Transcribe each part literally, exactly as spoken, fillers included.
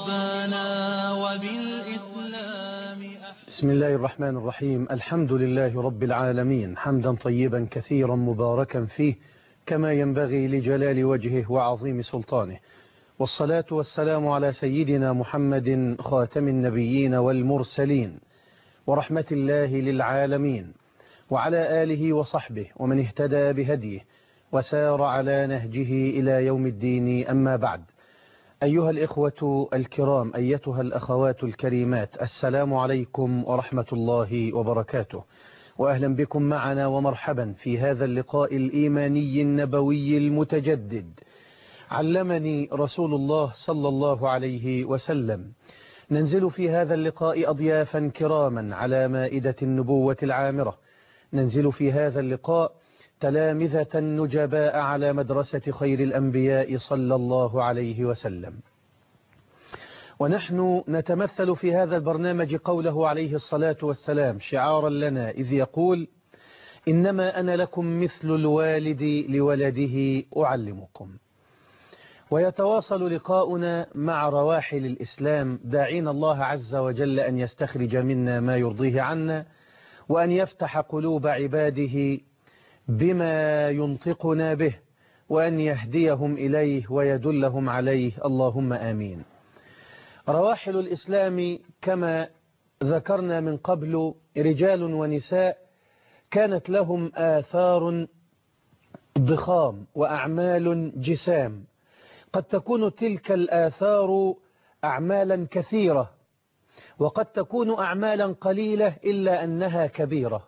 ربنا وبالإسلام. بسم الله الرحمن الرحيم. الحمد لله رب العالمين، حمدا طيبا كثيرا مباركا فيه كما ينبغي لجلال وجهه وعظيم سلطانه، والصلاة والسلام على سيدنا محمد خاتم النبيين والمرسلين ورحمة الله للعالمين، وعلى آله وصحبه ومن اهتدى بهديه وسار على نهجه إلى يوم الدين. أما بعد، أيها الإخوة الكرام، أيتها الأخوات الكريمات، السلام عليكم ورحمة الله وبركاته، وأهلا بكم معنا ومرحبا في هذا اللقاء الإيماني النبوي المتجدد. علمني رسول الله صلى الله عليه وسلم ننزل في هذا اللقاء أضيافا كراما على مائدة النبوة العامرة، ننزل في هذا اللقاء تلامذة نجباء على مدرسة خير الأنبياء صلى الله عليه وسلم. ونحن نتمثل في هذا البرنامج قوله عليه الصلاة والسلام شعارا لنا إذ يقول: إنما أنا لكم مثل الوالد لولده أعلمكم. ويتواصل لقاؤنا مع رواحل الإسلام داعين الله عز وجل أن يستخرج منا ما يرضيه عنا، وأن يفتح قلوب عباده بما ينطقنا به، وأن يهديهم إليه ويدلهم عليه، اللهم آمين. رواحل الإسلام كما ذكرنا من قبل رجال ونساء كانت لهم آثار ضخام وأعمال جسام، قد تكون تلك الآثار أعمالا كثيرة، وقد تكون أعمالا قليلة إلا أنها كبيرة.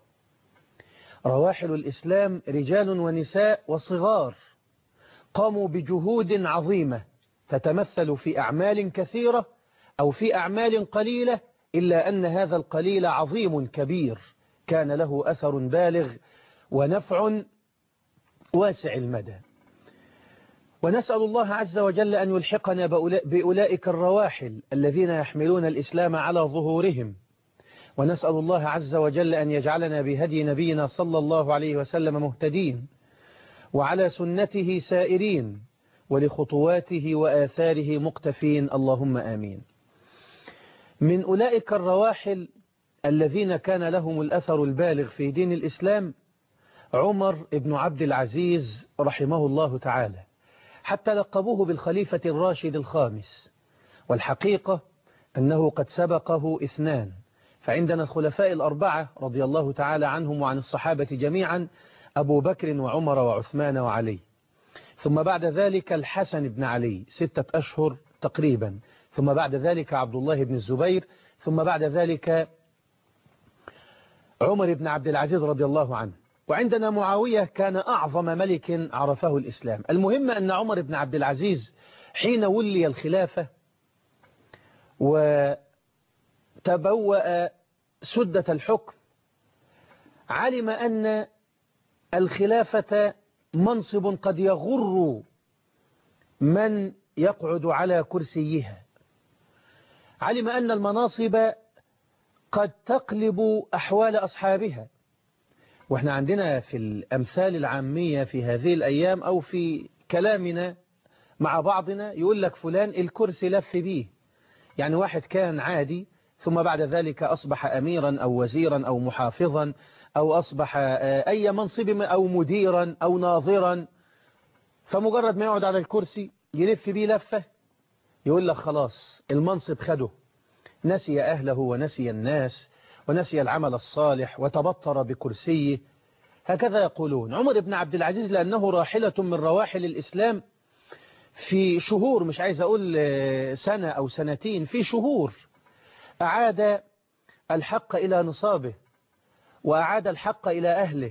رواحل الإسلام رجال ونساء وصغار قاموا بجهود عظيمة تتمثل في أعمال كثيرة أو في أعمال قليلة، إلا أن هذا القليل عظيم كبير كان له أثر بالغ ونفع واسع المدى. ونسأل الله عز وجل أن يلحقنا بأولئك الرواحل الذين يحملون الإسلام على ظهورهم، ونسأل الله عز وجل أن يجعلنا بهدي نبينا صلى الله عليه وسلم مهتدين، وعلى سنته سائرين، ولخطواته وآثاره مقتفين، اللهم آمين. من أولئك الرواحل الذين كان لهم الأثر البالغ في دين الإسلام عمر بن عبد العزيز رحمه الله تعالى، حتى لقبوه بالخليفة الراشد الخامس، والحقيقة أنه قد سبقه اثنان. فعندنا الخلفاء الأربعة رضي الله تعالى عنهم وعن الصحابة جميعا: أبو بكر وعمر وعثمان وعلي، ثم بعد ذلك الحسن بن علي ستة أشهر تقريبا، ثم بعد ذلك عبد الله بن الزبير، ثم بعد ذلك عمر بن عبد العزيز رضي الله عنه. وعندنا معاوية كان أعظم ملك عرفه الإسلام. المهم أن عمر بن عبد العزيز حين ولي الخلافة وتبوأ سدة الحكم علم أن الخلافة منصب قد يغر من يقعد على كرسيها، علم أن المناصب قد تقلب أحوال أصحابها. وإحنا عندنا في الأمثال العامية في هذه الأيام أو في كلامنا مع بعضنا يقول لك فلان الكرسي لف بيه، يعني واحد كان عادي ثم بعد ذلك أصبح أميرا أو وزيرا أو محافظا أو أصبح أي منصب أو مديرا أو ناظرا، فمجرد ما يقعد على الكرسي يلف بيه لفة يقول لك خلاص المنصب خده، نسي أهله ونسي الناس ونسي العمل الصالح وتبطر بكرسيه. هكذا يقولون. عمر بن عبد العزيز لأنه راحلة من رواحل الإسلام، في شهور، مش عايز أقول سنة أو سنتين، في شهور أعاد الحق إلى نصابه، وأعاد الحق إلى أهله،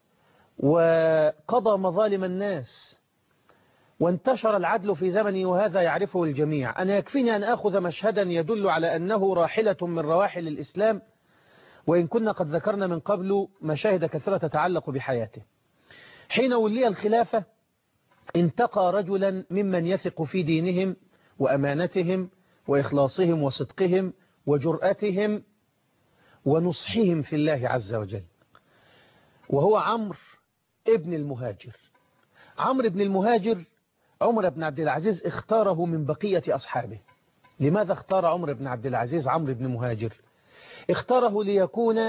وقضى مظالم الناس، وانتشر العدل في زمنه، وهذا يعرفه الجميع. أنا يكفيني أن أخذ مشهدا يدل على أنه راحلة من رواحل الإسلام، وإن كنا قد ذكرنا من قبل مشاهد كثيرة تتعلق بحياته. حين ولي الخلافة انتقى رجلا ممن يثق في دينهم وأمانتهم وإخلاصهم وصدقهم وجرأتهم ونصحهم في الله عز وجل، وهو عمرو ابن المهاجر. عمرو بن المهاجر عمر بن عبد العزيز اختاره من بقية أصحابه، لماذا اختار عمر بن عبد العزيز عمرو بن مهاجر؟ اختاره ليكون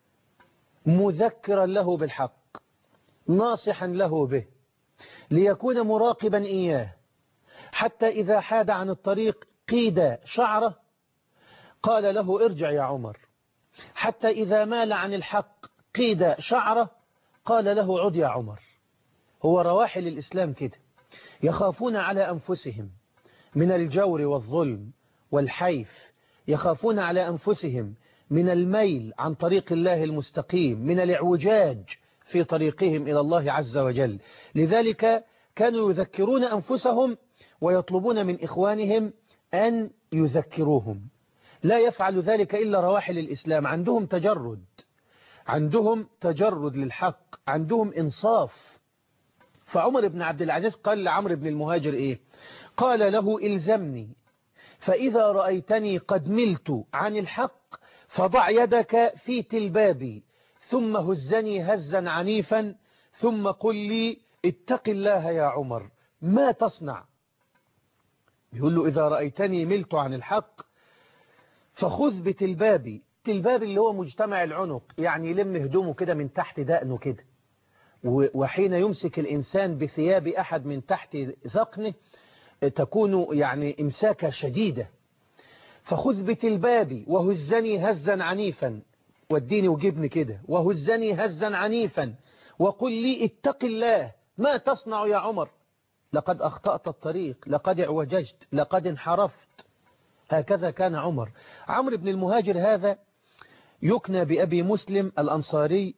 مذكرا له بالحق، ناصحا له به، ليكون مراقبا إياه، حتى إذا حاد عن الطريق قيد شعره قال له ارجع يا عمر، حتى إذا مال عن الحق قيد شعره قال له عد يا عمر. هو رواحل الإسلام كده، يخافون على أنفسهم من الجور والظلم والحيف، يخافون على أنفسهم من الميل عن طريق الله المستقيم، من الاعوجاج في طريقهم إلى الله عز وجل. لذلك كانوا يذكرون أنفسهم ويطلبون من إخوانهم أن يذكروهم. لا يفعل ذلك إلا رواحل الإسلام، عندهم تجرد، عندهم تجرد للحق، عندهم إنصاف. فعمر بن عبد العزيز قال لعمرو بن المهاجر إيه؟ قال له إلزمني، فإذا رأيتني قد ملت عن الحق فضع يدك في تلبابي، ثم هزني هزا عنيفا، ثم قل لي اتق الله يا عمر ما تصنع. يقول له إذا رأيتني ملت عن الحق فخذ بتلبابي، تلباب اللي هو مجتمع العنق، يعني يلم هدومه كده من تحت دقنه كده، وحين يمسك الإنسان بثياب أحد من تحت ذقنه تكون يعني إمساكة شديدة. فخذ بتلبابي وهزني هزا عنيفا، وديني وجبني كده، وهزني هزا عنيفا، وقل لي اتق الله ما تصنع يا عمر، لقد أخطأت الطريق، لقد اعوججت، لقد انحرفت. هكذا كان عمر. عمرو بن المهاجر هذا يكنى بأبي مسلم الأنصاري،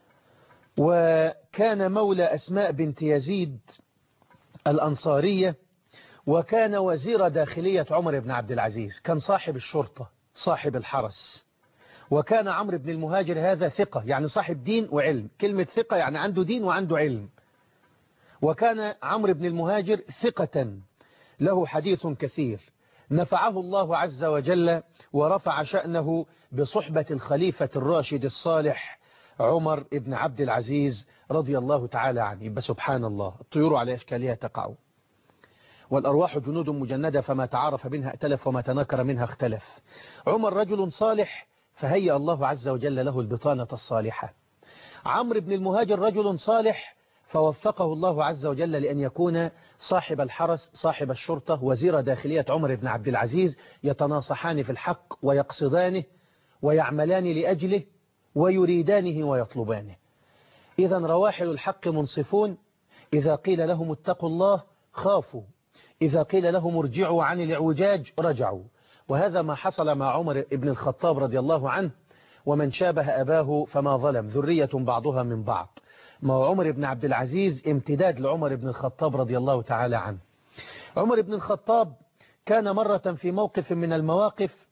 وكان مولى أسماء بنت يزيد الأنصارية، وكان وزير داخلية عمر بن عبد العزيز، كان صاحب الشرطة صاحب الحرس. وكان عمرو بن المهاجر هذا ثقة، يعني صاحب دين وعلم، كلمة ثقة يعني عنده دين وعنده علم. وكان عمرو بن المهاجر ثقة له حديث كثير، نفعه الله عز وجل ورفع شأنه بصحبة الخليفة الراشد الصالح عمر بن عبد العزيز رضي الله تعالى عنه. يبقى سبحان الله، الطيور على أشكالها تقع، والأرواح جنود مجندة، فما تعارف منها ائتلف وما تناكر منها اختلف. عمر رجل صالح فهيأ الله عز وجل له البطانة الصالحة. عمرو بن المهاجر رجل صالح فوفقه الله عز وجل لأن يكون صاحب الحرس صاحب الشرطة وزير داخلية عمر بن عبد العزيز، يتناصحان في الحق ويقصدانه ويعملان لأجله ويريدانه ويطلبانه. إذا رواحل الحق منصفون، إذا قيل لهم اتقوا الله خافوا، إذا قيل لهم ارجعوا عن الاعوجاج رجعوا. وهذا ما حصل مع عمر بن الخطاب رضي الله عنه، ومن شابه أباه فما ظلم، ذرية بعضها من بعض. ما عمر بن عبد العزيز امتداد لعمر بن الخطاب رضي الله تعالى عنه. عمر بن الخطاب كان مرة في موقف من المواقف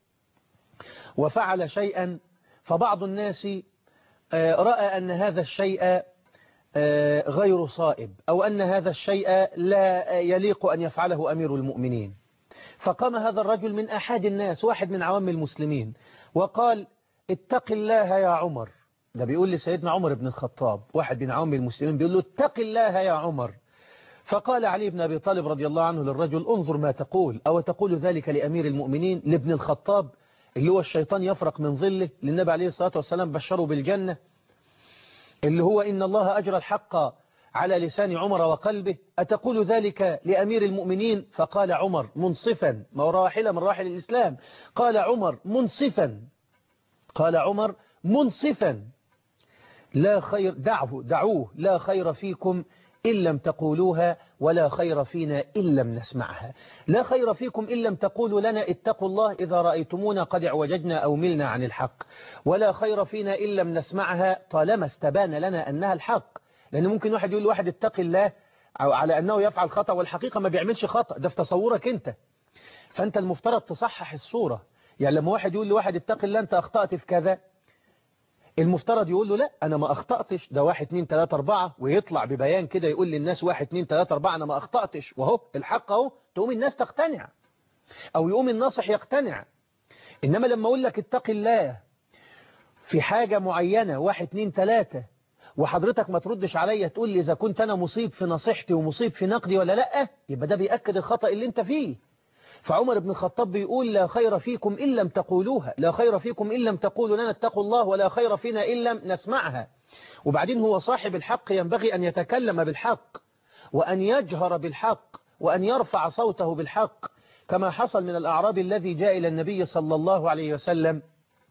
وفعل شيئا، فبعض الناس رأى أن هذا الشيء غير صائب، أو أن هذا الشيء لا يليق أن يفعله أمير المؤمنين. فقام هذا الرجل من أحد الناس، واحد من عوام المسلمين، وقال اتق الله يا عمر. ده بيقول لسيدنا عمر بن الخطاب، واحد من عوام المسلمين بيقول له اتق الله يا عمر. فقال علي بن أبي طالب رضي الله عنه للرجل انظر ما تقول، أو تقول ذلك لأمير المؤمنين لابن الخطاب اللي هو الشيطان يفرق من ظله، للنبي عليه الصلاة والسلام بشره بالجنة، اللي هو إن الله أجرى الحق على لسان عمر وقلبه، أتقول ذلك لأمير المؤمنين؟ فقال عمر منصفا، ما هو راحلة من راحل الإسلام، قال عمر منصفا، قال عمر منصفا لا خير دعوه دعوه لا خير فيكم إن لم تقولوها، ولا خير فينا إن لم نسمعها. لا خير فيكم إن لم تقولوا لنا اتقوا الله إذا رأيتمونا قد اعوججنا أو ملنا عن الحق، ولا خير فينا إن لم نسمعها طالما استبان لنا أنها الحق. لأن ممكن واحد يقول لواحد اتق الله على أنه يفعل خطأ، والحقيقة ما بيعملش خطأ، ده في تصورك أنت. فأنت المفترض تصحح الصورة. يعني لما واحد يقول لواحد اتق الله أنت أخطأت في كذا، المفترض يقول له لا أنا ما أخطأتش، ده واحد اتنين تلاتة أربعة، ويطلع ببيان كده يقول للناس واحد اتنين تلاتة أربعة أنا ما أخطأتش، وهو الحق أهو، تقوم الناس تقتنع أو يقوم الناصح يقتنع. إنما لما أقول لك اتق الله في حاجة معينة واحد اتنين تلاتة، وحضرتك ما تردش عليا تقول لي إذا كنت أنا مصيب في نصيحتي ومصيب في نقدي ولا لأ، يبقى ده بيأكد الخطأ اللي أنت فيه. فعمر بن الخطاب بيقول لا خير فيكم إن لم تقولوها، لا خير فيكم إن لم تقولوا لنا اتقوا الله، ولا خير فينا إن لم نسمعها. وبعدين هو صاحب الحق ينبغي أن يتكلم بالحق وأن يجهر بالحق وأن يرفع صوته بالحق، كما حصل من الأعراب الذي جاء إلى النبي صلى الله عليه وسلم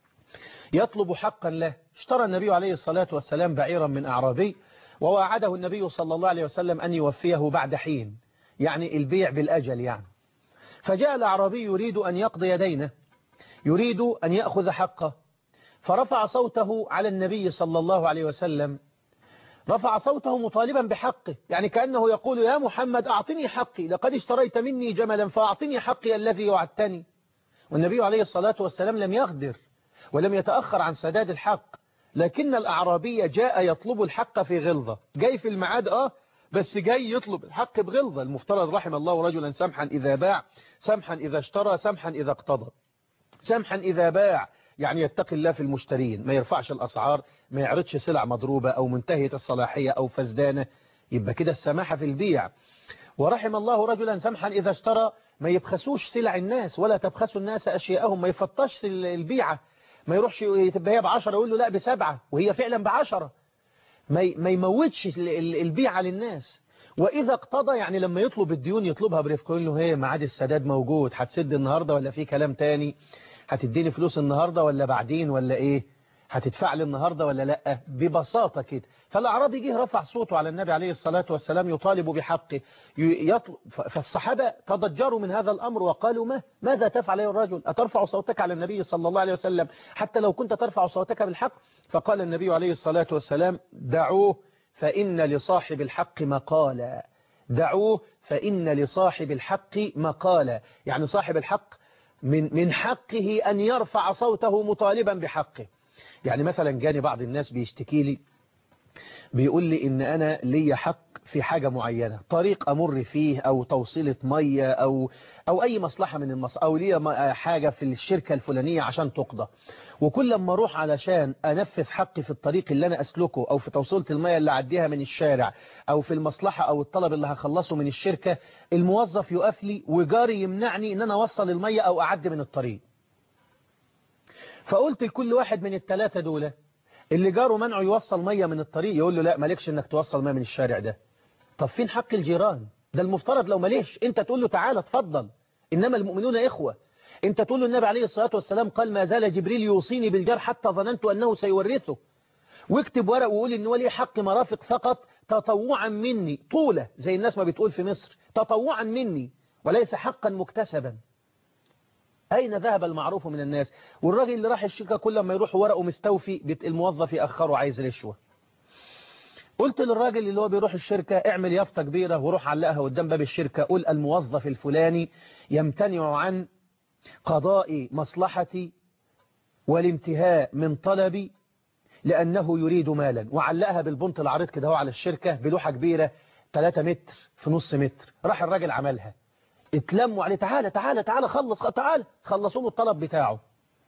يطلب حقا له. اشترى النبي عليه الصلاة والسلام بعيرا من أعرابي، ووعده النبي صلى الله عليه وسلم أن يوفيه بعد حين، يعني البيع بالأجل يعني. فجاء الأعرابي يريد أن يقضي دينه، يريد أن يأخذ حقه، فرفع صوته على النبي صلى الله عليه وسلم، رفع صوته مطالبا بحقه، يعني كأنه يقول يا محمد أعطني حقي، لقد اشتريت مني جملا فأعطني حقي الذي وعدتني. والنبي عليه الصلاة والسلام لم يغدر ولم يتأخر عن سداد الحق، لكن الأعرابي جاء يطلب الحق في غلظة، جاي في الميعاد آه بس جاي يطلب الحق بغلظة. المفترض رحم الله رجلا سمحا إذا باع، سمحا إذا اشترى، سمحا إذا اقتضى. سمحا إذا باع يعني يتقي الله في المشترين، ما يرفعش الأسعار، ما يعرضش سلع مضروبة أو منتهية الصلاحية أو فزدانة، يبقى كده السماحة في البيع. ورحم الله رجلا سمحا إذا اشترى، ما يبخسوش سلع الناس ولا تبخسوا الناس أشياءهم، ما يفطش البيعة، ما يروحش تبقى هي بعشرة يقول له لا بسبعة وهي فعلا بعشرة، ما يموتش البيعة للناس. وإذا اقتضى يعني لما يطلب الديون يطلبها برفق، يقول له هي ميعاد السداد موجود، هتسد النهاردة ولا في كلام تاني، هتديني فلوس النهاردة ولا بعدين ولا ايه، هتدفع لي النهاردة ولا لا، ببساطة كده. فالأعرابي جه رفع صوته على النبي عليه الصلاة والسلام يطالب بحقه يطلب. فالصحابة تضجروا من هذا الأمر وقالوا ما ماذا تفعل يا الرجل، أترفع صوتك على النبي صلى الله عليه وسلم حتى لو كنت ترفع صوتك بالحق؟ فقال النبي عليه الصلاة والسلام دعوه فإن لصاحب الحق مقالا، دعوه فإن لصاحب الحق مقالا، يعني صاحب الحق من من حقه أن يرفع صوته مطالبا بحقه. يعني مثلا جاني بعض الناس بيشتكي لي، بيقول لي إن أنا لي حق في حاجة معينة، طريق أمر فيه أو توصيلة مية أو أو أي مصلحة من المصلحة، أو لي حاجة في الشركة الفلانية عشان تقضى، وكل لما أروح علشان أنفذ حقي في الطريق اللي أنا أسلكه أو في توصيلة المية اللي أعديها من الشارع أو في المصلحة أو الطلب اللي هخلصه من الشركة، الموظف يقف لي وجاري يمنعني إن أنا أوصل المية أو أعدي من الطريق. فقلت لكل واحد من الثلاثة دول اللي جاره منعه يوصل مية من الطريق يقول له لا مالكش إنك توصل مية من الشارع ده. طب فين حق الجيران؟ ده المفترض لو ماليش أنت تقول له تعالى اتفضل، إنما المؤمنون إخوة. أنت تقول له النبي عليه الصلاة والسلام قال ما زال جبريل يوصيني بالجار حتى ظننت أنه سيورثه. واكتب ورق وقول إن ولي حق مرافق فقط تطوعا مني، طولة زي الناس ما بتقول في مصر، تطوعا مني وليس حقا مكتسبا. أين ذهب المعروف من الناس؟ والراجل اللي راح الشركة كل ما يروح ورقه مستوفي الموظف يأخره عايز رشوة. قلت للراجل اللي هو بيروح الشركة اعمل يافطة كبيرة وروح علقها قدام باب الشركة، قول الموظف الفلاني يمتنع عن قضاء مصلحتي والانتهاء من طلبي لأنه يريد مالا، وعلقها بالبنط العريض كده هو على الشركة بلوحة كبيرة ثلاثة متر في نص متر. راح الراجل عملها، اتلموا عليه تعالى تعالى تعالى خلص تعالى، خلصوا له الطلب بتاعه.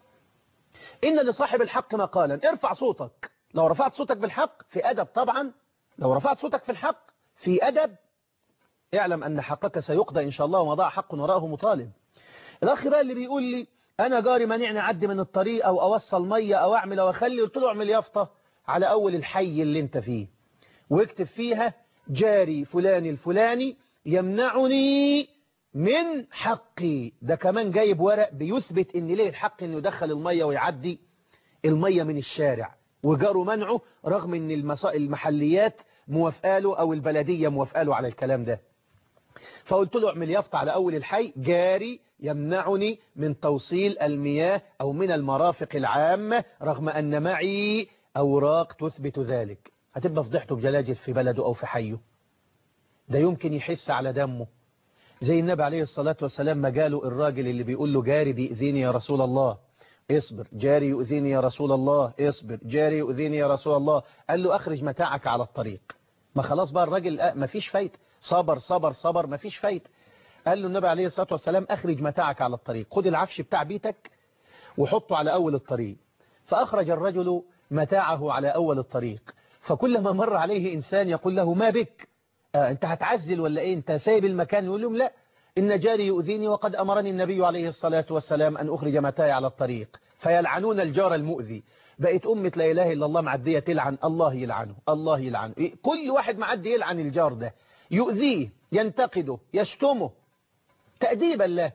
إن لصاحب الحق مقالا، ارفع صوتك. لو رفعت صوتك بالحق في أدب، طبعا لو رفعت صوتك في الحق في أدب اعلم أن حقك سيقضى إن شاء الله، وما ضاع حق وراءه مطالب. الأخ بقى اللي بيقول لي أنا جاري مانعني أعدي من الطريق أو أوصل مية أو أعمل أو أخلي، قلت له اعمل يافطة على أول الحي اللي أنت فيه واكتب فيها جاري فلان الفلاني يمنعني من حقي. ده كمان جايب ورق بيثبت ان ليه الحق انه يدخل المية ويعدي المية من الشارع، وجاره منعه رغم ان المحليات موافقاله او البلدية موافقاله على الكلام ده. فقلت له اعمل يافطة على اول الحي جاري يمنعني من توصيل المياه او من المرافق العامة رغم ان معي اوراق تثبت ذلك. هتبقى فضحته بجلاجل في بلده او في حيه، ده يمكن يحس على دمه. زي النبي عليه الصلاة والسلام ما قالوا الراجل اللي بيقول له جاري بيؤذيني يا رسول الله اصبر، جاري يؤذيني يا رسول الله اصبر، جاري يؤذيني يا رسول الله، قال له اخرج متاعك على الطريق. ما خلاص بقى الراجل ما فيش فايت، صبر صبر صبر ما فيش فايت. قال له النبي عليه الصلاة والسلام اخرج متاعك على الطريق، خد العفش بتاع بيتك وحطه على اول الطريق. فاخرج الرجل متاعه على اول الطريق، فكلما مر عليه انسان يقول له ما بك، آه انت هتعزل ولا ايه، انت سايب المكان؟ يقول لهم لا إن جاري يؤذيني وقد أمرني النبي عليه الصلاة والسلام أن أخرج متاعي على الطريق، فيلعنون الجار المؤذي. بقت أمة لا إله إلا الله معدية تلعن، الله يلعنه الله يلعنه، كل واحد معدي يلعن الجار ده، يؤذيه ينتقده يشتمه تأديبا له.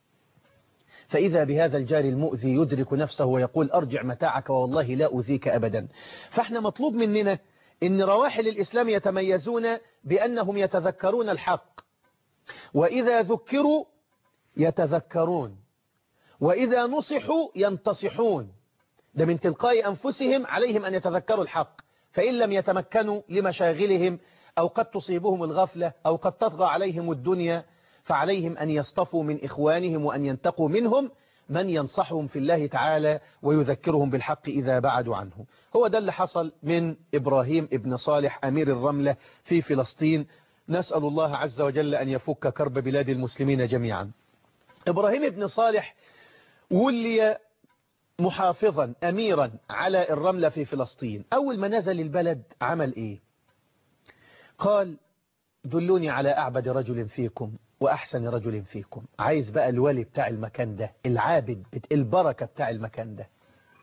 فإذا بهذا الجار المؤذي يدرك نفسه ويقول أرجع متاعك والله لا أؤذيك أبدا. فاحنا مطلوب مننا إن رواحل الإسلام يتميزون بأنهم يتذكرون الحق، وإذا ذكروا يتذكرون، وإذا نصحوا ينتصحون. ده من تلقاء أنفسهم عليهم أن يتذكروا الحق، فإن لم يتمكنوا لمشاغلهم أو قد تصيبهم الغفلة أو قد تطغى عليهم الدنيا، فعليهم أن يصطفوا من إخوانهم وأن ينتقوا منهم من ينصحهم في الله تعالى ويذكرهم بالحق إذا بعدوا عنه. هو ده اللي حصل من إبراهيم ابن صالح أمير الرملة في فلسطين. نسأل الله عز وجل أن يفك كرب بلاد المسلمين جميعا. إبراهيم ابن صالح ولي محافظا أميرا على الرملة في فلسطين. أول ما نزل البلد عمل إيه؟ قال دلوني على أعبد رجل فيكم وأحسن رجل فيكم. عايز بقى الولي بتاع المكان ده، العابد البركة بتاع المكان ده.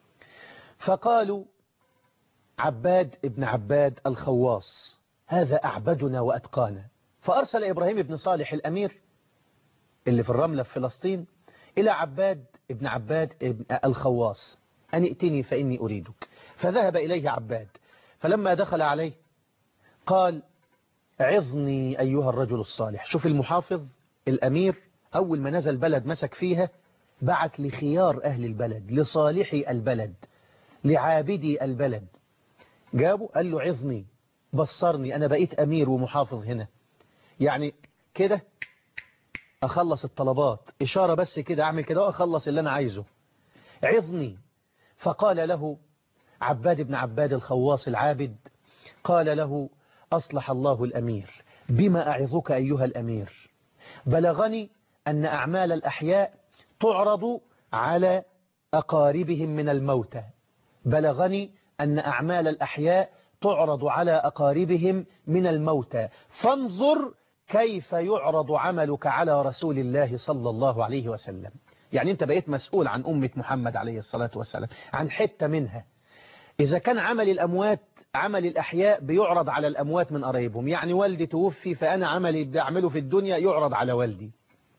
فقالوا عباد ابن عباد الخواص، هذا أعبدنا وأتقانا. فأرسل إبراهيم ابن صالح الأمير اللي في الرملة في فلسطين إلى عباد ابن عباد ابن الخواص أن ائتني فإني أريدك. فذهب إليه عباد، فلما دخل عليه قال عظني أيها الرجل الصالح. شوف المحافظ الأمير أول ما نزل بلد مسك فيها بعت لخيار أهل البلد، لصالحي البلد، لعابدي البلد، جابوا قال له عظني بصرني، أنا بقيت أمير ومحافظ هنا، يعني كده أخلص الطلبات، إشارة بس كده أعمل كده وأخلص اللي أنا عايزه، عظني. فقال له عباد بن عباد الخواص العابد، قال له أصلح الله الأمير، بما أعظك أيها الأمير؟ بلغني أن أعمال الأحياء تعرض على أقاربهم من الموتى، بلغني أن أعمال الأحياء تعرض على أقاربهم من الموتى، فانظر كيف يعرض عملك على رسول الله صلى الله عليه وسلم. يعني أنت بقيت مسؤول عن أمة محمد عليه الصلاة والسلام، عن حتة منها. إذا كان عمل الأموات عمل الأحياء بيعرض على الأموات من قريبهم، يعني والدي توفي فأنا عملي بعمله في الدنيا يعرض على والدي.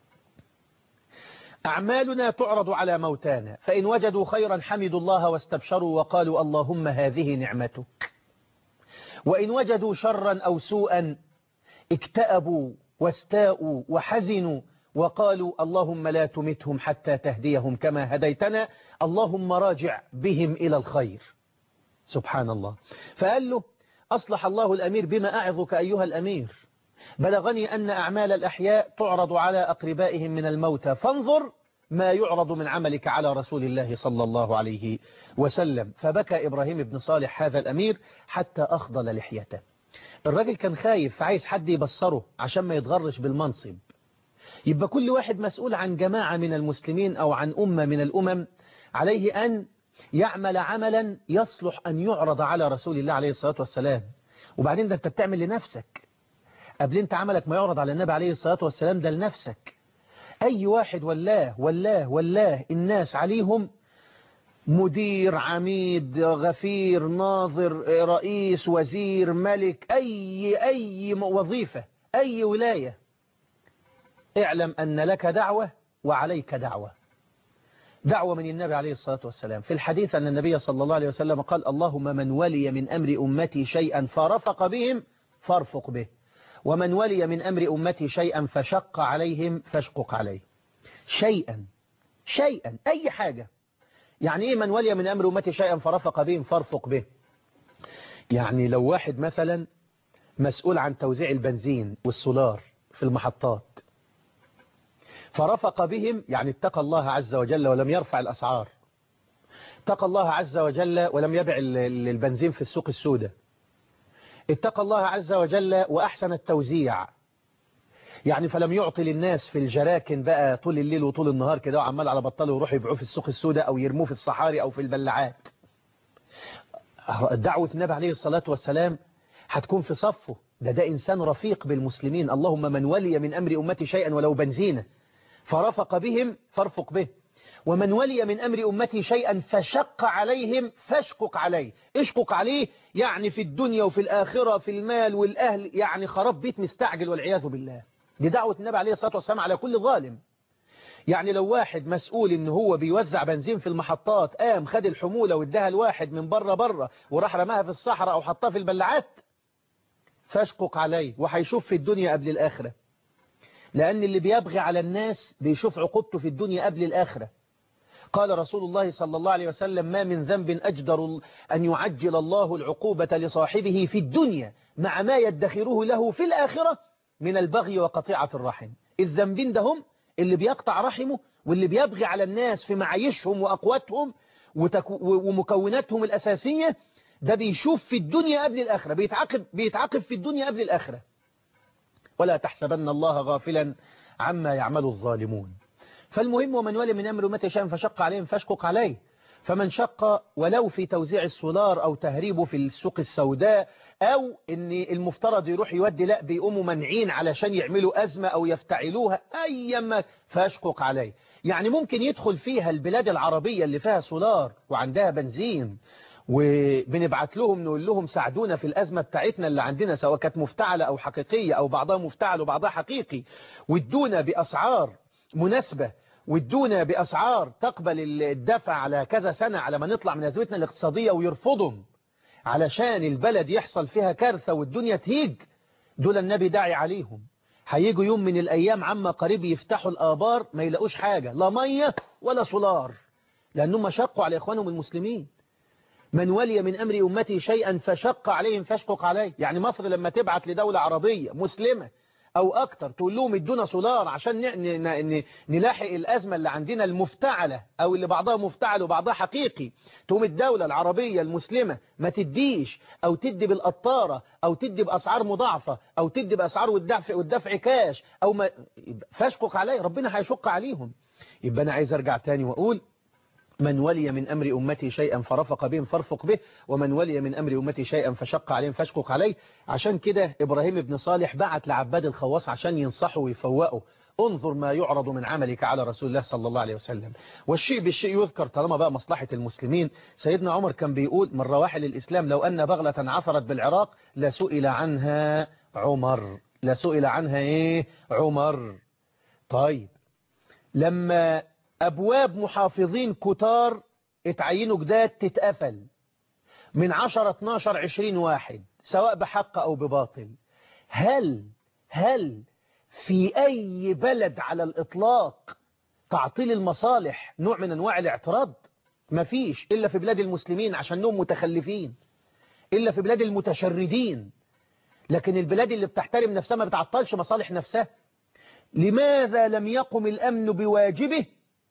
أعمالنا تعرض على موتانا، فإن وجدوا خيرا حمدوا الله واستبشروا وقالوا اللهم هذه نعمتك، وإن وجدوا شرا أو سوءا اكتئبوا واستاءوا وحزنوا وقالوا اللهم لا تمتهم حتى تهديهم كما هديتنا، اللهم راجع بهم إلى الخير. سبحان الله. فقال له أصلح الله الأمير، بما أعظك أيها الأمير؟ بلغني أن أعمال الأحياء تعرض على أقربائهم من الموتى، فانظر ما يعرض من عملك على رسول الله صلى الله عليه وسلم. فبكى إبراهيم بن صالح هذا الأمير حتى أخضل لحيته. الراجل كان خايف، عايز حد يبصره عشان ما يتغرش بالمنصب. يبقى كل واحد مسؤول عن جماعة من المسلمين أو عن أمة من الأمم عليه أن يعمل عملا يصلح أن يعرض على رسول الله عليه الصلاة والسلام. وبعدين ده أنت بتعمل لنفسك قبل أنت عملك ما يعرض على النبي عليه الصلاة والسلام، ده لنفسك. أي واحد والله والله والله الناس عليهم مدير، عميد، غفير، ناظر، رئيس، وزير، ملك، أي أي وظيفة، أي ولاية، اعلم أن لك دعوة وعليك دعوة. دعوة من النبي عليه الصلاة والسلام. في الحديث أن النبي صلى الله عليه وسلم قال اللهم من ولي من أمر أمتي شيئا فرفق بهم فارفق به، ومن ولي من أمر أمتي شيئا فشق عليهم فاشقق عليه. شيئا شيئا أي حاجة. يعني إيه من ولي من أمر أمتي شيئا فرفق بهم فارفق به؟ يعني لو واحد مثلا مسؤول عن توزيع البنزين والسولار في المحطات فرفق بهم، يعني اتقى الله عز وجل ولم يرفع الأسعار، اتقى الله عز وجل ولم يبع البنزين في السوق السوداء، اتقى الله عز وجل وأحسن التوزيع، يعني فلم يعطي للناس في الجراكن بقى طول الليل وطول النهار كده وعمال على بطاله ويروح يبيعوه في السوق السوداء أو يرموه في الصحاري أو في البلعات. دعوة النبي عليه الصلاة والسلام هتكون في صفه، ده ده إنسان رفيق بالمسلمين. اللهم من ولي من أمر أمتي شيئا ولو بنزينة فرفق بهم فارفق به، ومن ولي من أمر أمتي شيئا فشق عليهم فاشقق عليه. اشقق عليه يعني في الدنيا وفي الآخرة، في المال والأهل، يعني خراب بيت مستعجل والعياذ بالله. دي دعوة النبي عليه الصلاة والسلام على كل ظالم. يعني لو واحد مسؤول ان هو بيوزع بنزين في المحطات قام خد الحمولة واداها الواحد من بره بره وراح رماها في الصحراء او حطها في البلعات، فاشقق عليه، وهيشوف في الدنيا قبل الآخرة. لأن اللي بيبغي على الناس بيشوف عقوبته في الدنيا قبل الآخرة. قال رسول الله صلى الله عليه وسلم: ما من ذنب أجدر أن يعجل الله العقوبة لصاحبه في الدنيا مع ما يدخره له في الآخرة من البغي وقطيعة الرحم. الذنبين ده هم اللي بيقطع رحمه واللي بيبغي على الناس في معايشهم وأقواتهم ومكوناتهم الأساسية، ده بيشوف في الدنيا قبل الآخرة، بيتعاقب, بيتعاقب في الدنيا قبل الآخرة. ولا تحسبن الله غافلا عما يعمل الظالمون. فالمهم: ومن ولي من أمر أمتي شيئا فشق عليهم فاشقق عليه. فمن شق ولو في توزيع السولار أو تهريبه في السوق السوداء، أو إن المفترض يروح يودي، لا بيقوموا منعين علشان يعملوا أزمة أو يفتعلوها، أيما فاشقق عليه. يعني ممكن يدخل فيها البلاد العربية اللي فيها سولار وعندها بنزين، وبنبعت لهم نقول لهم ساعدونا في الأزمة بتاعتنا اللي عندنا، سواء كانت مفتعلة أو حقيقية أو بعضها مفتعل وبعضها حقيقي، وادونا بأسعار مناسبة، وادونا بأسعار تقبل الدفع على كذا سنة على ما نطلع من أزمتنا الاقتصادية، ويرفضهم علشان البلد يحصل فيها كارثة والدنيا تهيج. دول النبي داعي عليهم. هيجوا يوم من الأيام عما قريب يفتحوا الآبار ما يلاقوش حاجة، لا مية ولا سولار، لأنهم شقوا على إخوانهم المسلمين. من ولي من أمر أمتي شيئا فشق عليهم فاشقق عليه. يعني مصر لما تبعت لدولة عربية مسلمة أو أكتر تقول لهم ادونا سولار عشان نلاحق الأزمة اللي عندنا المفتعلة أو اللي بعضها مفتعل وبعضها حقيقي، تقوم الدولة العربية المسلمة ما تديش، أو تدي بالقطارة، أو تدي بأسعار مضاعفة، أو تدي بأسعار والدفع, والدفع كاش، أو ما فاشقق عليه، ربنا هيشق عليهم. يبقى أنا عايز أرجع تاني وأقول: من ولي من أمر أمتي شيئا فرفق بهم فارفق به، ومن ولي من أمر أمتي شيئا فشق عليهم فاشقق عليه. عشان كده إبراهيم بن صالح بعت لعباد الخواص عشان ينصحوا ويفوقوا: انظر ما يعرض من عملك على رسول الله صلى الله عليه وسلم. والشيء بالشيء يذكر طالما بقى مصلحة المسلمين. سيدنا عمر كان بيقول: من رواحل الإسلام لو أن بغلة عثرت بالعراق لسئل عنها عمر. لسئل عنها إيه؟ عمر. طيب، لما أبواب محافظين كتار اتعينوا جداد تتقفل من عشرة اتناشر عشرين واحد، سواء بحق أو بباطل، هل هل في أي بلد على الإطلاق تعطيل المصالح نوع من أنواع الاعتراض؟ مفيش، إلا في بلاد المسلمين عشانهم متخلفين، إلا في بلاد المتشردين. لكن البلاد اللي بتحترم نفسها ما بتعطلش مصالح نفسها. لماذا لم يقم الأمن بواجبه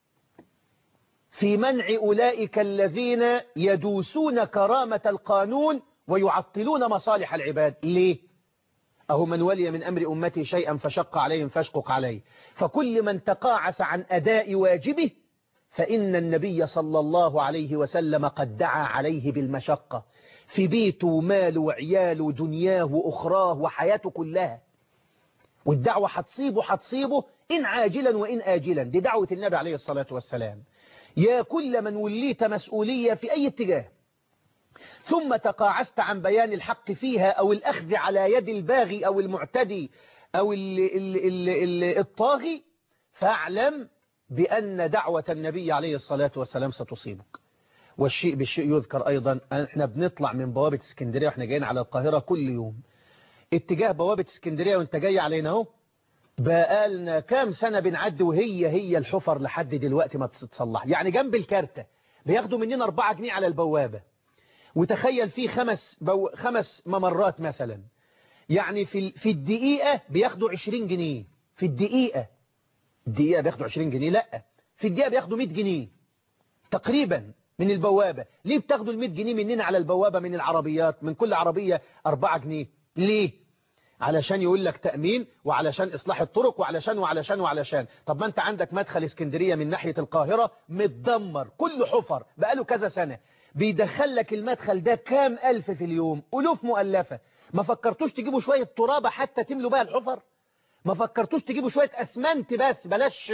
في منع أولئك الذين يدوسون كرامة القانون ويعطلون مصالح العباد؟ ليه؟ أهو من ولي من أمر أمتي شيئا فشق عليهم فاشقق عليه. فكل من تقاعس عن أداء واجبه فإن النبي صلى الله عليه وسلم قد دعا عليه بالمشقة في بيته وماله وعياله ودنياه وأخراه وحياته كلها. والدعوة هتصيبه هتصيبه إن عاجلا وإن آجلا. دي دعوة النبي عليه الصلاة والسلام: يا كل من وليت مسؤولية في أي اتجاه ثم تقاعست عن بيان الحق فيها أو الأخذ على يد الباغي أو المعتدي أو ال ال ال ال الطاغي، فاعلم بأن دعوة النبي عليه الصلاة والسلام ستصيبك. والشيء بالشيء يذكر أيضا: احنا بنطلع من بوابة اسكندرية واحنا جايين على القاهرة كل يوم، اتجاه بوابة اسكندرية وانت جاي علينا اهو بقالنا كام سنة بنعدي وهي هي الحفر لحد دلوقتي ما بتتصلح. يعني جنب الكارتة بياخدوا مننا أربعة جنيه على البوابة، وتخيل فيه خمس, بو... خمس ممرات مثلا، يعني في, في الدقيقة بياخدوا عشرين جنيه. في الدقيقة الدقيقة بياخدوا عشرين جنيه؟ لا، في الدقيقة بياخدوا مية جنيه تقريبا من البوابة. ليه بتاخدوا المية جنيه مننا على البوابة من العربيات؟ من كل عربية أربعة جنيه. ليه؟ علشان يقول لك تأمين، وعلشان إصلاح الطرق، وعلشان وعلشان وعلشان. طب ما أنت عندك مدخل اسكندرية من ناحية القاهرة متدمر كله حفر بقاله كذا سنة، بيدخل لك المدخل ده كام ألف في اليوم؟ ألوف مؤلفة. ما فكرتوش تجيبوا شوية ترابة حتى تملوا بها الحفر؟ ما فكرتوش تجيبوا شوية أسمنت بس، بلاش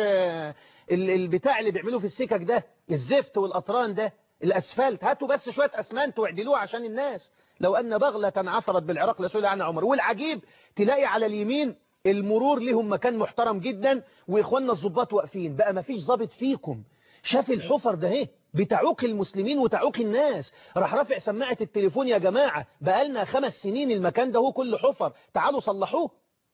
البتاع اللي بيعملوه في السكك ده، الزفت والأطران ده، الأسفلت، هاتوا بس شوية أسمنت واعدلوه عشان الناس. لو أن بغلة عثرت بالعراق لسئل عنها عمر. والعجيب تلاقي على اليمين المرور لهم مكان محترم جدا، وإخواننا الضباط واقفين. بقى ما فيش ضابط فيكم شاف الحفر ده اهي بتعوق المسلمين وتعوق الناس، راح رافع سماعة التليفون: يا جماعة بقالنا خمس سنين المكان ده هو كله حفر، تعالوا صلحوه.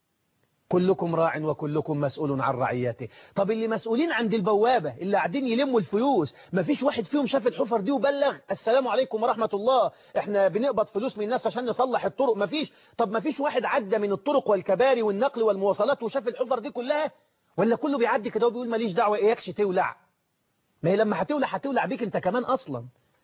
كلكم راع وكلكم مسؤول عن رعيته. طب اللي مسؤولين عند البوابة اللي قاعدين يلموا الفلوس، ما فيش واحد فيهم شاف الحفر دي وبلغ السلام عليكم ورحمة الله احنا بنقبض فلوس من الناس عشان نصلح الطرق؟ ما فيش. طب ما فيش واحد عدى من الطرق والكباري والنقل والمواصلات وشاف الحفر دي كلها؟ ولا كله بيعدي كده وبيقول ماليش دعوة، اياكش تولع؟ ما هي لما هتولع هتولع بيك انت كمان اصلا.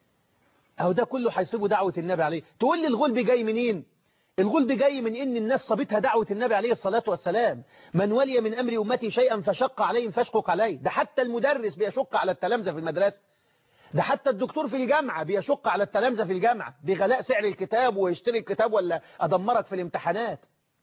اهو ده كله هيسيبوا دعوة النبي عليه. تقول لي الغلب جاي منين؟ الغلب جاي من ان الناس صابتها دعوة النبي عليه الصلاة والسلام: من ولي من امر امتي شيئا فشق عليهم فاشقق عليه. ده حتى المدرس بيشق على التلامذة في المدرسة، ده حتى الدكتور في الجامعة بيشق على التلامذة في الجامعة بغلاء سعر الكتاب ويشتري الكتاب ولا ادمرك في الامتحانات.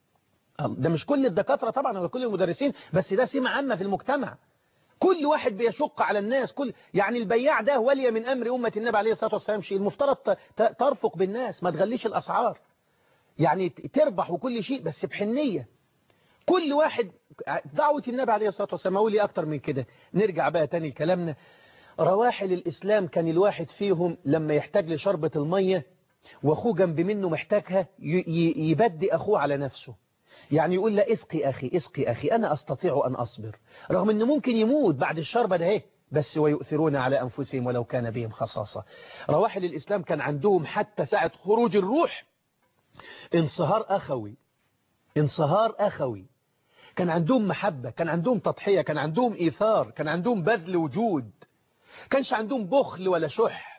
ده مش كل الدكاترة طبعا ولا كل المدرسين، بس ده سمة عامة في المجتمع. كل واحد بيشق على الناس، كل يعني البياع ده ولي من امر امة النبي عليه الصلاة والسلام شيء، المفترض ترفق بالناس، ما تغليش الاسعار، يعني تربح وكل شيء بس بحنية. كل واحد دعوة النبي عليه الصلاة والسلام. أقول لي أكتر من كده. نرجع بقى تاني لكلامنا. رواحل الإسلام كان الواحد فيهم لما يحتاج لشربة المية وأخوه جنب منه محتاجها يبدي أخوه على نفسه، يعني يقول له اسقي أخي اسقي أخي أنا أستطيع أن أصبر، رغم أنه ممكن يموت بعد الشربة ده بس ويؤثرون على أنفسهم ولو كان بهم خصاصة. رواحل الإسلام كان عندهم حتى ساعة خروج الروح انصهار أخوي، انصهار أخوي. كان عندهم محبة، كان عندهم تضحية، كان عندهم إيثار، كان عندهم بذل وجود، كانش عندهم بخل ولا شح.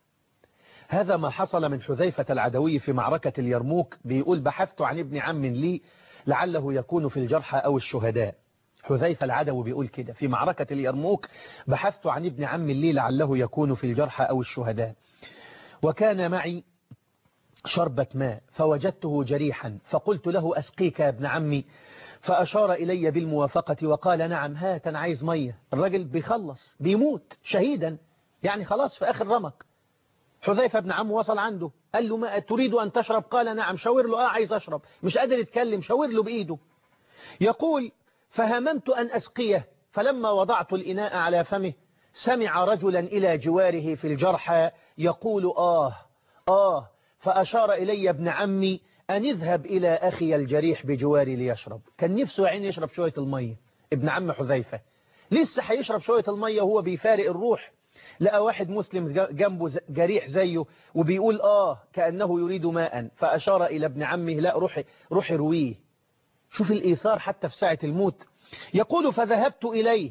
هذا ما حصل من حذيفة العدوي في معركة اليرموك. بيقول: بحثت عن ابن عم لي لعله يكون في الجرحى أو الشهداء. حذيفة العدوي بيقول كده في معركة اليرموك: بحثت عن ابن عم لي لعله يكون في الجرحى أو الشهداء، وكان معي شربة ماء فوجدته جريحا فقلت له: أسقيك يا ابن عمي؟ فأشار إلي بالموافقة وقال: نعم هات، أنا عايز مية. الراجل بيخلص بيموت شهيدا، يعني خلاص في آخر رمق. حذيفة ابن عمه وصل عنده قال له: ما تريد أن تشرب؟ قال: نعم. شاور له: آه عايز أشرب. مش قادر يتكلم، شاور له بإيده. يقول: فهممت أن أسقيه، فلما وضعت الإناء على فمه سمع رجلا إلى جواره في الجرحى يقول: آه آه، فأشار إلي ابن عمي أن اذهب إلى أخي الجريح بجواري ليشرب. كان نفسه يا عيني يشرب شوية المية. ابن عم حذيفة لسه هيشرب شوية المية وهو بيفارق الروح، لقى واحد مسلم جنبه جريح زيه وبيقول آه كأنه يريد ماء، فأشار إلى ابن عمه: لا، روحي روحي رويه. شوف الإيثار حتى في ساعة الموت. يقول: فذهبت إليه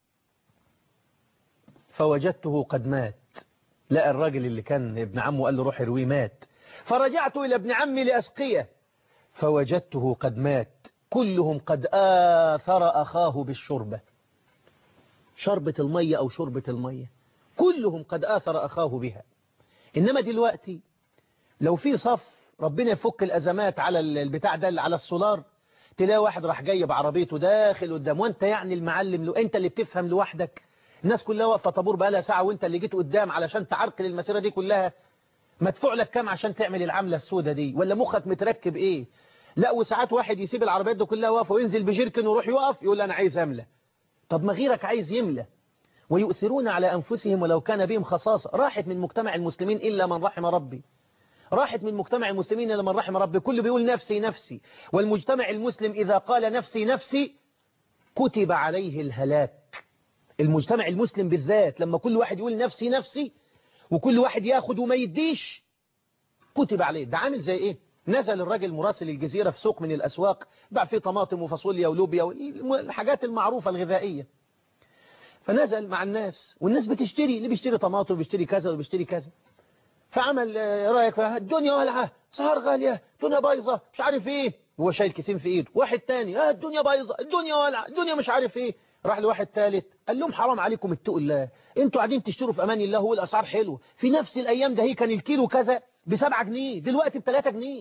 فوجدته قد مات. لقى الراجل اللي كان ابن عمه قال له روح ارويه مات. فرجعت إلى ابن عمي لأسقيه فوجدته قد مات. كلهم قد آثر أخاه بالشربة، شربة المية أو شربة المية، كلهم قد آثر أخاه بها. إنما دلوقتي لو في صف ربنا يفك الأزمات على البتاع ده على السولار، تلاقي واحد راح جاي بعربيته داخل قدام، وانت يعني المعلم، لو انت اللي بتفهم لوحدك، الناس كلها واقفه طابور بقالها ساعة وانت اللي جيت قدام علشان تعرقل المسيرة دي كلها. مدفوع لك كام عشان تعمل العملة السوداء دي؟ ولا مخك متركب ايه؟ لا، وساعات واحد يسيب العربيات دي كلها واقفه وينزل بجيركن ويروح يقف يقول انا عايز املى. طب ما غيرك عايز يملى. ويؤثرون على انفسهم ولو كان بهم خصاصة. راحت من مجتمع المسلمين الا من رحم ربي، راحت من مجتمع المسلمين إلى من رحم ربي. كل بيقول نفسي نفسي. والمجتمع المسلم إذا قال نفسي نفسي كتب عليه الهلاك. المجتمع المسلم بالذات لما كل واحد يقول نفسي نفسي وكل واحد ياخد وما يديش كتب عليه. ده عامل زي إيه؟ نزل الراجل مراسل الجزيرة في سوق من الأسواق باع فيه طماطم وفاصوليا ولوبيا والحاجات المعروفة الغذائية، فنزل مع الناس والناس بتشتري، اللي بيشتري طماطم بيشتري كذا وبيشتري كذا. فعمل رايك فيها الدنيا ولعة، سهر غالية، الدنيا بايظة، مش عارف ايه، هو شايل كيسين في ايده. واحد تاني اه الدنيا بايظة، الدنيا ولعة، الدنيا مش عارف ايه. راح لواحد ثالث قال لهم حرام عليكم اتقوا الله، انتوا قاعدين تشتروا في امان الله، هو الاسعار حلوه. في نفس الايام ده هي كان الكيلو كذا بسبعة جنيه، دلوقتي بثلاثة جنيه.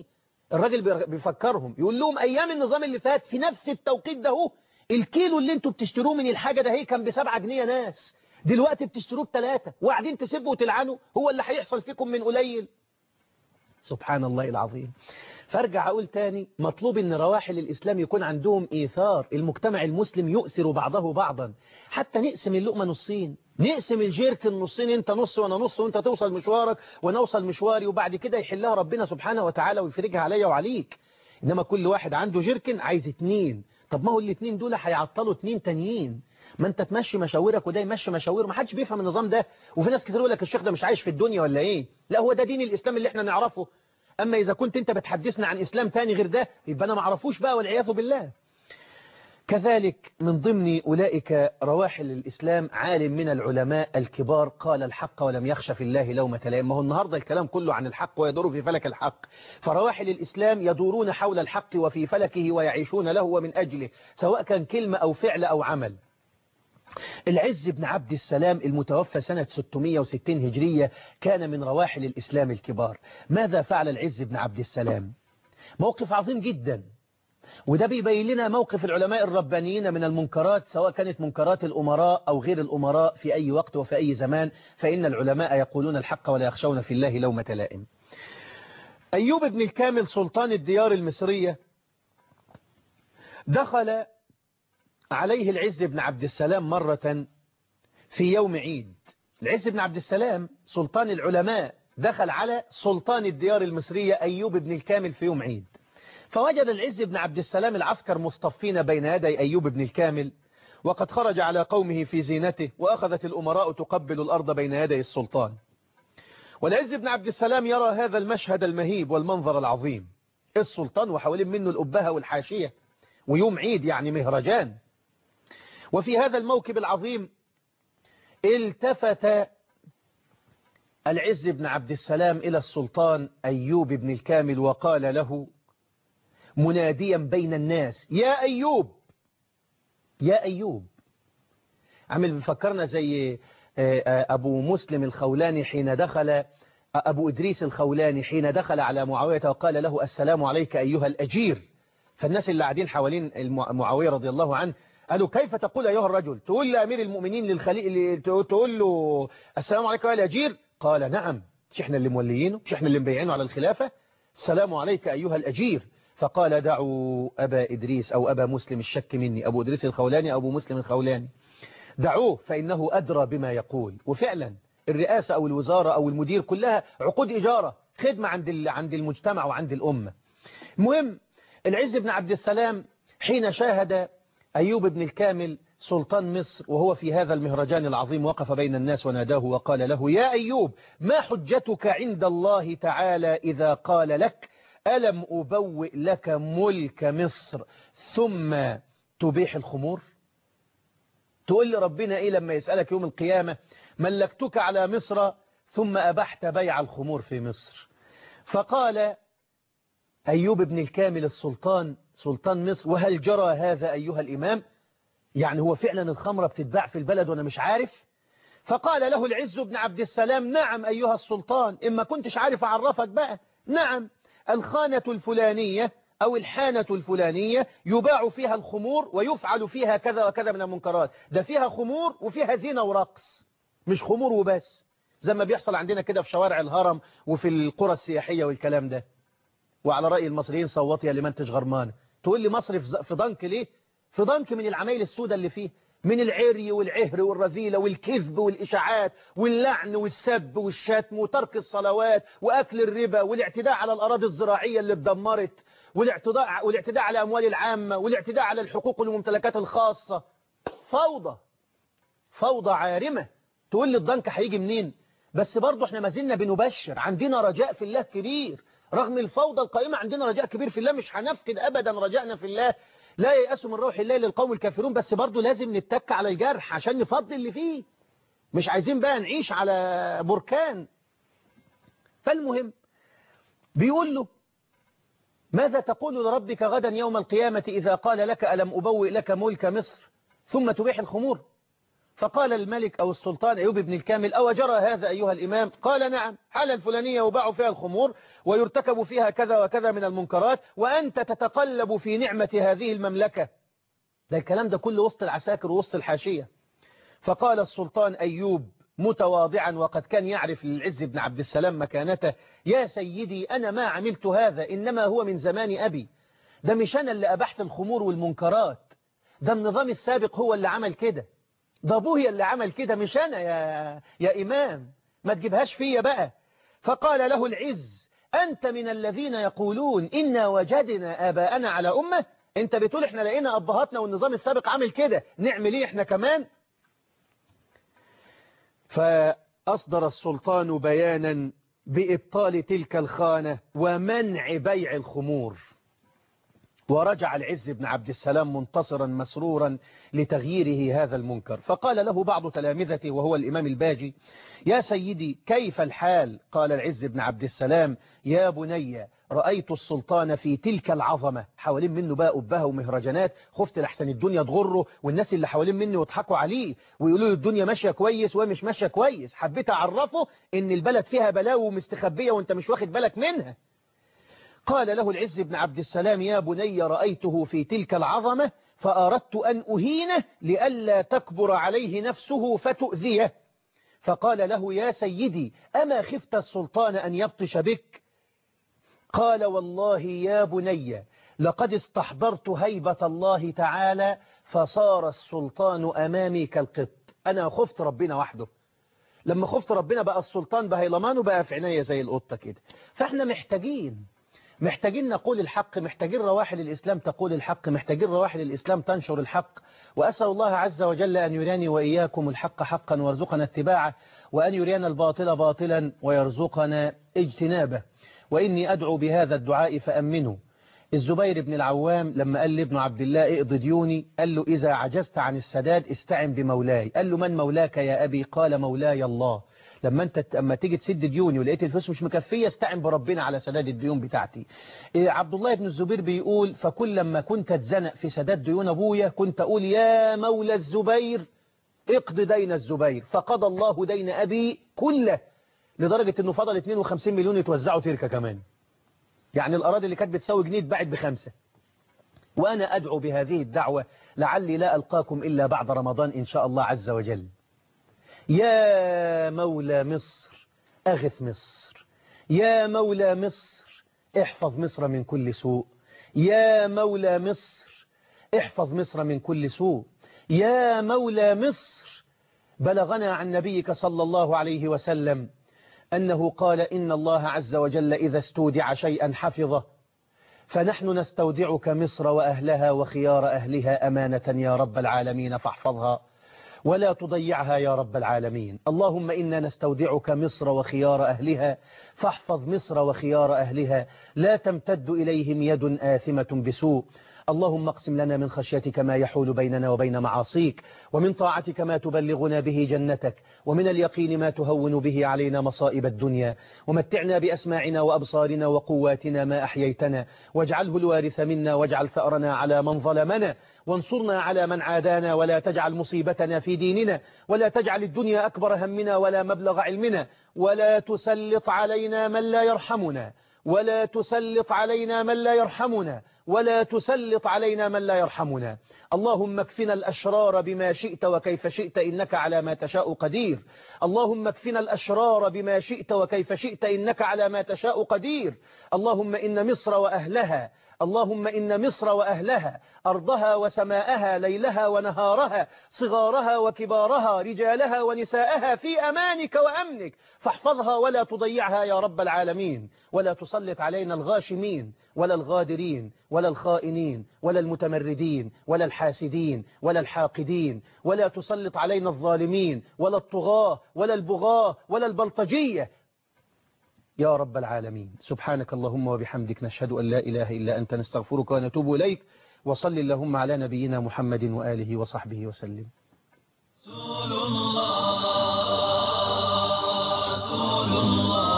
الراجل بيفكرهم يقول لهم أيام النظام اللي فات في نفس التوقيت ده هو الكيلو اللي انتوا بتشتروه من الحاجة ده هي كان بسبعة جنيه ناس، دلوقتي بتشتروه بثلاثة وقاعدين تسبوا وتلعنوا، هو اللي هيحصل فيكم من قليل. سبحان الله العظيم. فارجع أقول تاني، مطلوب ان رواحل الإسلام يكون عندهم إيثار، المجتمع المسلم يؤثر بعضه بعضا، حتى نقسم اللقمة نصين، نقسم الجيرك النصين، انت نص وانا نص، وانت توصل مشوارك وانا اوصل مشواري، وبعد كده يحلها ربنا سبحانه وتعالى ويفرجها عليا وعليك. انما كل واحد عنده جيركن عايز اتنين، طب ما هو الاتنين دول هيعطلوا اتنين تانيين، ما انت تمشي مشاورك وده يمشي مشاوره، ما حدش بيفهم النظام ده. وفي ناس كتير يقول لك الشيخ ده مش عايش في الدنيا ولا ايه؟ لا، هو ده دين الإسلام اللي احنا نعرفه. أما إذا كنت أنت بتحدثنا عن إسلام تاني غير ده يبقى أنا ما اعرفوش بقى والعياذ بالله. كذلك من ضمن أولئك رواحل الإسلام عالم من العلماء الكبار قال الحق ولم يخش في الله لومة لائم. ما هو النهاردة الكلام كله عن الحق ويدور في فلك الحق، فرواحل الإسلام يدورون حول الحق وفي فلكه ويعيشون له ومن أجله، سواء كان كلمة أو فعل أو عمل. العز بن عبد السلام المتوفى سنة ستمائة وستين هجرية كان من رواحل الإسلام الكبار. ماذا فعل العز بن عبد السلام؟ موقف عظيم جدا، وده بيبين لنا موقف العلماء الربانيين من المنكرات، سواء كانت منكرات الأمراء أو غير الأمراء في أي وقت وفي أي زمان، فإن العلماء يقولون الحق ولا يخشون في الله لومة لائم. أيوب بن الكامل سلطان الديار المصرية دخل عليه العز بن عبد السلام مرة في يوم عيد. العز بن عبد السلام سلطان العلماء دخل على سلطان الديار المصرية أيوب بن الكامل في يوم عيد، فوجد العز بن عبد السلام العسكر مصطفين بين يدي أيوب بن الكامل، وقد خرج على قومه في زينته، وأخذت الأمراء تقبل الأرض بين يدي السلطان. والعز بن عبد السلام يرى هذا المشهد المهيب والمنظر العظيم، السلطان وحوالين منه الأبهة والحاشية، ويوم عيد يعني مهرجان. وفي هذا الموكب العظيم التفت العز بن عبد السلام إلى السلطان أيوب بن الكامل وقال له مناديا بين الناس: يا أيوب، يا أيوب. عمل بفكرنا زي أبو مسلم الخولاني حين دخل أبو إدريس الخولاني حين دخل على معاوية وقال له السلام عليك أيها الأجير، فالناس اللي قاعدين حوالين معاوية رضي الله عنه قالوا كيف تقول أيها الرجل؟ تقول لأمير المؤمنين للخليل تقول له السلام عليك أيها الأجير؟ قال نعم، مش احنا اللي موليينه، مش احنا اللي مبيعينه على الخلافة، السلام عليك أيها الأجير. فقال دعوا أبا إدريس أو أبا مسلم، الشك مني، أبو إدريس الخولاني أو أبو مسلم الخولاني، دعوه فإنه أدرى بما يقول. وفعلا الرئاسة أو الوزارة أو المدير كلها عقود إجارة، خدمة عند عند المجتمع وعند الأمة. المهم العز بن عبد السلام حين شاهد أيوب بن الكامل سلطان مصر وهو في هذا المهرجان العظيم وقف بين الناس وناداه وقال له: يا أيوب، ما حجتك عند الله تعالى إذا قال لك ألم أبوئ لك ملك مصر ثم تبيح الخمور؟ تقول لي ربنا إيه لما يسألك يوم القيامة ملكتك على مصر ثم أبحت بيع الخمور في مصر؟ فقال أيوب بن الكامل السلطان سلطان مصر: وهل جرى هذا أيها الإمام؟ يعني هو فعلا الخمرة بتتباع في البلد وأنا مش عارف؟ فقال له العز بن عبد السلام: نعم أيها السلطان، إما كنتش عارف أعرفك بقى، نعم، الخانة الفلانية أو الحانة الفلانية يباع فيها الخمور ويفعل فيها كذا وكذا من المنكرات، ده فيها خمور وفيها زينة ورقص، مش خمور وبس زي ما بيحصل عندنا كده في شوارع الهرم وفي القرى السياحية والكلام ده. وعلى رأي المصريين صوت يا لمن تشغرمان. تقول لي مصر في ضنك ليه؟ في ضنك من العمايل السوداء اللي فيه، من العري والعهر والرذيلة والكذب والإشاعات واللعن والسب والشتم وترك الصلوات وأكل الربا والاعتداء على الأراضي الزراعية اللي اتدمرت والاعتداء, والاعتداء على أموال العامة والاعتداء على الحقوق والممتلكات الخاصة. فوضى فوضى عارمة. تقول لي الضنك هيجي منين؟ بس برضو احنا ما زلنا بنبشر، عندنا رجاء في الله كبير رغم الفوضى القائمة، عندنا رجاء كبير في الله، مش هنفقد أبدا رجائنا في الله. لا ييأسوا من روح الله للقوم الكافرون، بس برضو لازم نتك على الجرح عشان نفضي اللي فيه، مش عايزين بقى نعيش على بركان. فالمهم بيقول له: ماذا تقول لربك غدا يوم القيامة إذا قال لك ألم أبوئ لك ملك مصر ثم تبيح الخمور؟ فقال الملك أو السلطان أيوب بن الكامل: أو جرى هذا أيها الإمام؟ قال: نعم، حالة الفلانية يباع فيها الخمور ويرتكب فيها كذا وكذا من المنكرات، وأنت تتقلب في نعمة هذه المملكة. ده الكلام ده كله وسط العساكر ووسط الحاشية. فقال السلطان أيوب متواضعا وقد كان يعرف للعز بن عبد السلام مكانته: يا سيدي، أنا ما عملت هذا، إنما هو من زمان أبي. ده مش أنا اللي أبحت الخمور والمنكرات، ده النظام السابق هو اللي عمل كده، ده أبوه اللي عمل كده، مش أنا يا, يا إمام، ما تجيبهاش فيا بقى. فقال له العز: أنت من الذين يقولون إنا وجدنا آباءنا على أمة؟ أنت بتقول إحنا لقينا أبهاتنا والنظام السابق عمل كده، نعمل إيه إحنا كمان؟ فأصدر السلطان بيانا بإبطال تلك الخانة ومنع بيع الخمور. ورجع العز بن عبد السلام منتصرا مسرورا لتغييره هذا المنكر. فقال له بعض تلامذته وهو الإمام الباجي: يا سيدي، كيف الحال؟ قال العز بن عبد السلام: يا بني، رأيت السلطان في تلك العظمة، حوالين منه بقى أبها ومهرجانات، خفت لحسن الدنيا تغره والناس اللي حوالين منه يضحكوا عليه ويقولوا له الدنيا ماشية كويس ومش ماشية كويس، حبيت أعرفه إن البلد فيها بلاوي ومستخبية وانت مش واخد بالك منها. قال له العز بن عبد السلام: يا بني، رأيته في تلك العظمة فأردت أن أهينه لئلا تكبر عليه نفسه فتؤذيه. فقال له: يا سيدي، أما خفت السلطان أن يبطش بك؟ قال: والله يا بني، لقد استحضرت هيبة الله تعالى فصار السلطان أمامي كالقط. أنا خفت ربنا وحده، لما خفت ربنا بقى السلطان بهيلمان بقى في عناية زي القطة كده. فاحنا محتاجين محتاجين نقول الحق، محتاجين رواحل الإسلام تقول الحق، محتاجين رواحل الإسلام تنشر الحق. وأسأل الله عز وجل أن يراني وإياكم الحق حقا ويرزقنا اتباعه، وأن يرينا الباطل باطلا ويرزقنا اجتنابه. وإني أدعو بهذا الدعاء فأمنه. الزبير بن العوام لما قال لابن عبد الله: اقض ديوني، قال له: إذا عجزت عن السداد استعن بمولاي. قال له: من مولاك يا أبي؟ قال: مولاي الله. لما انت اما تيجي تسد ديوني ولقيت الفلوس مش مكفيه استعن بربنا على سداد الديون بتاعتي. إيه عبد الله بن الزبير بيقول: فكل لما كنت اتزنق في سداد ديون ابويا كنت اقول: يا مولى الزبير اقض دين الزبير. فقضى الله دين ابي كله، لدرجه انه فضل اثنين وخمسين مليون يتوزعوا تركه كمان، يعني الاراضي اللي كانت بتساوي جنيه اتباعت بخمسه. وانا ادعو بهذه الدعوه لعلي لا القاكم الا بعد رمضان ان شاء الله عز وجل. يا مولى مصر أغث مصر، يا مولى مصر احفظ مصر من كل سوء، يا مولى مصر احفظ مصر من كل سوء، يا مولى مصر. بلغنا عن نبيك صلى الله عليه وسلم أنه قال: إن الله عز وجل إذا استودع شيئا حفظه، فنحن نستودعك مصر وأهلها وخيار أهلها أمانة يا رب العالمين، فاحفظها ولا تضيعها يا رب العالمين. اللهم إنا نستودعك مصر وخيار أهلها، فاحفظ مصر وخيار أهلها، لا تمتد إليهم يد آثمة بسوء. اللهم اقسم لنا من خشيتك ما يحول بيننا وبين معاصيك، ومن طاعتك ما تبلغنا به جنتك، ومن اليقين ما تهون به علينا مصائب الدنيا. ومتعنا بأسماعنا وأبصارنا وقواتنا ما أحييتنا، واجعله الوارث منا، واجعل ثأرنا على من ظلمنا، وانصرنا على من عادانا، ولا تجعل مصيبتنا في ديننا، ولا تجعل الدنيا أكبر همنا ولا مبلغ علمنا، ولا تسلط علينا من لا يرحمنا، ولا تسلط علينا من لا يرحمنا، ولا تسلط علينا من لا يرحمنا. اللهم اكفنا الأشرار بما شئت وكيف شئت إنك على ما تشاء قدير. اللهم اكفنا الأشرار بما شئت وكيف شئت إنك على ما تشاء قدير. اللهم إن مصر وأهلها اللهم إن مصر وأهلها، أرضها وسماءها، ليلها ونهارها، صغارها وكبارها، رجالها ونساءها في أمانك وأمنك، فاحفظها ولا تضيعها يا رب العالمين. ولا تسلط علينا الغاشمين ولا الغادرين ولا الخائنين ولا المتمردين ولا الحاسدين ولا الحاقدين، ولا تسلط علينا الظالمين ولا الطغاة ولا البغاة ولا البلطجية يا رب العالمين. سبحانك اللهم وبحمدك، نشهد أن لا إله إلا أنت، نستغفرك ونتوب إليك. وصل اللهم على نبينا محمد وآله وصحبه وسلم. رسول الله رسول الله